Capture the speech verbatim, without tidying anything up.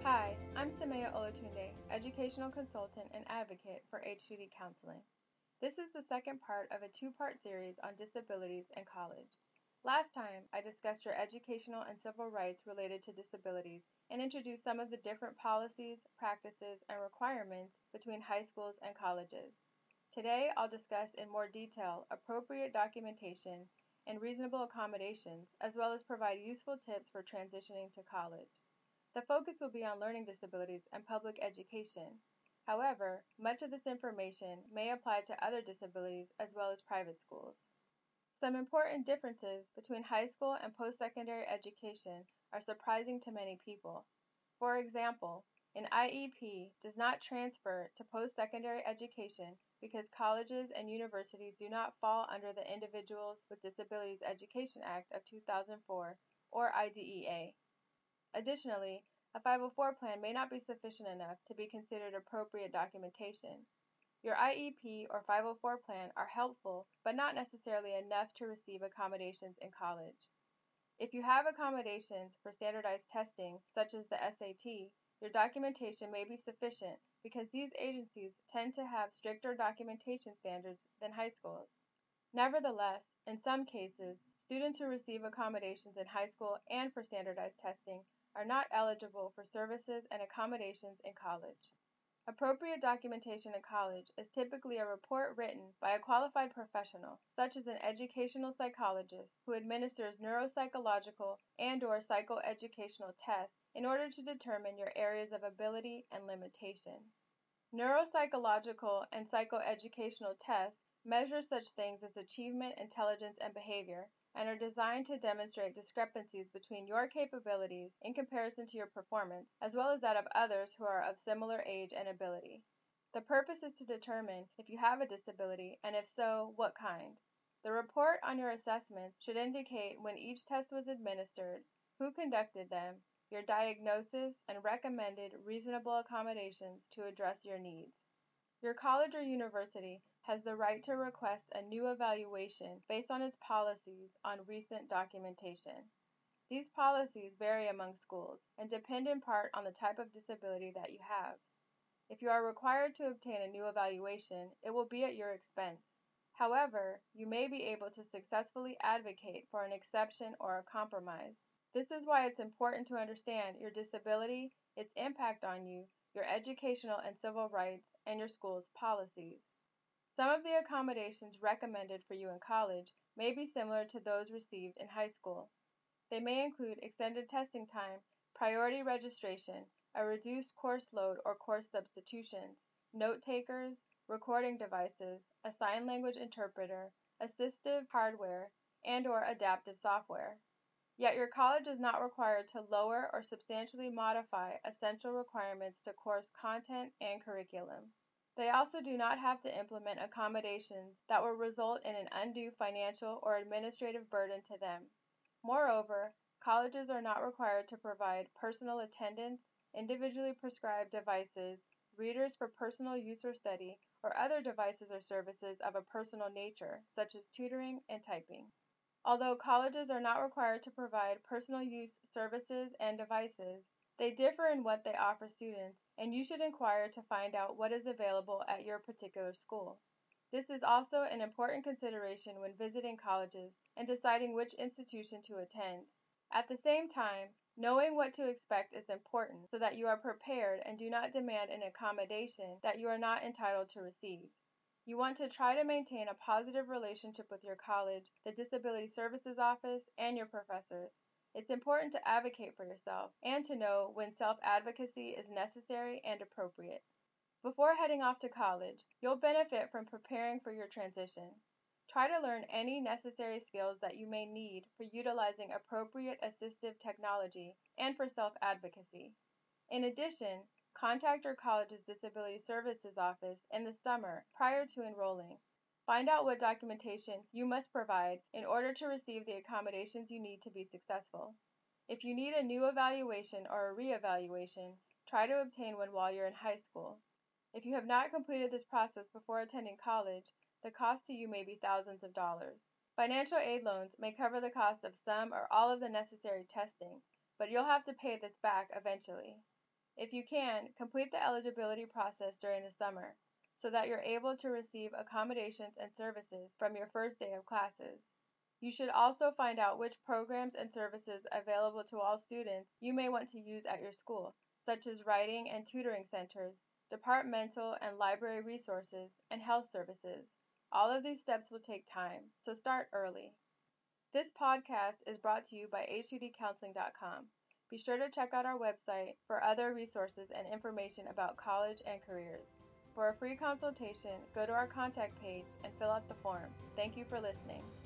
Hi, I'm Samaya Olatunde, Educational Consultant and Advocate for H two D Counseling. This is the second part of a two-part series on disabilities in college. Last time, I discussed your educational and civil rights related to disabilities and introduced some of the different policies, practices, and requirements between high schools and colleges. Today, I'll discuss in more detail appropriate documentation and reasonable accommodations, as well as provide useful tips for transitioning to college. The focus will be on learning disabilities and public education. However, much of this information may apply to other disabilities as well as private schools. Some important differences between high school and post-secondary education are surprising to many people. For example, an I E P does not transfer to post-secondary education because colleges and universities do not fall under the Individuals with Disabilities Education Act of two thousand four or I D E A. Additionally, a five oh four plan may not be sufficient enough to be considered appropriate documentation. Your I E P or five oh four plan are helpful, but not necessarily enough to receive accommodations in college. If you have accommodations for standardized testing, such as the S A T, your documentation may be sufficient because these agencies tend to have stricter documentation standards than high schools. Nevertheless, in some cases, students who receive accommodations in high school and for standardized testing are not eligible for services and accommodations in college. Appropriate documentation in college is typically a report written by a qualified professional, such as an educational psychologist who administers neuropsychological and/or psychoeducational tests in order to determine your areas of ability and limitation. Neuropsychological and psychoeducational tests measure such things as achievement, intelligence, and behavior, and are designed to demonstrate discrepancies between your capabilities in comparison to your performance, as well as that of others who are of similar age and ability. The purpose is to determine if you have a disability, and if so, what kind. The report on your assessments should indicate when each test was administered, who conducted them, your diagnosis, and recommended reasonable accommodations to address your needs. Your college or university has the right to request a new evaluation based on its policies on recent documentation. These policies vary among schools and depend in part on the type of disability that you have. If you are required to obtain a new evaluation, it will be at your expense. However, you may be able to successfully advocate for an exception or a compromise. This is why it's important to understand your disability, its impact on you, your educational and civil rights, and your school's policies. Some of the accommodations recommended for you in college may be similar to those received in high school. They may include extended testing time, priority registration, a reduced course load or course substitutions, note takers, recording devices, a sign language interpreter, assistive hardware, and/or adaptive software. Yet your college is not required to lower or substantially modify essential requirements to course content and curriculum. They also do not have to implement accommodations that will result in an undue financial or administrative burden to them. Moreover, colleges are not required to provide personal attendance, individually prescribed devices, readers for personal use or study, or other devices or services of a personal nature, such as tutoring and typing. Although colleges are not required to provide personal use services and devices, they differ in what they offer students, and you should inquire to find out what is available at your particular school. This is also an important consideration when visiting colleges and deciding which institution to attend. At the same time, knowing what to expect is important so that you are prepared and do not demand an accommodation that you are not entitled to receive. You want to try to maintain a positive relationship with your college, the Disability Services Office, and your professors. It's important to advocate for yourself and to know when self-advocacy is necessary and appropriate. Before heading off to college, you'll benefit from preparing for your transition. Try to learn any necessary skills that you may need for utilizing appropriate assistive technology and for self-advocacy. In addition, contact your college's Disability Services Office in the summer prior to enrolling. Find out what documentation you must provide in order to receive the accommodations you need to be successful. If you need a new evaluation or a re-evaluation, try to obtain one while you're in high school. If you have not completed this process before attending college, the cost to you may be thousands of dollars. Financial aid loans may cover the cost of some or all of the necessary testing, but you'll have to pay this back eventually. If you can, complete the eligibility process during the summer so that you're able to receive accommodations and services from your first day of classes. You should also find out which programs and services available to all students you may want to use at your school, such as writing and tutoring centers, departmental and library resources, and health services. All of these steps will take time, so start early. This podcast is brought to you by H U D counseling dot com. Be sure to check out our website for other resources and information about college and careers. For a free consultation, go to our contact page and fill out the form. Thank you for listening.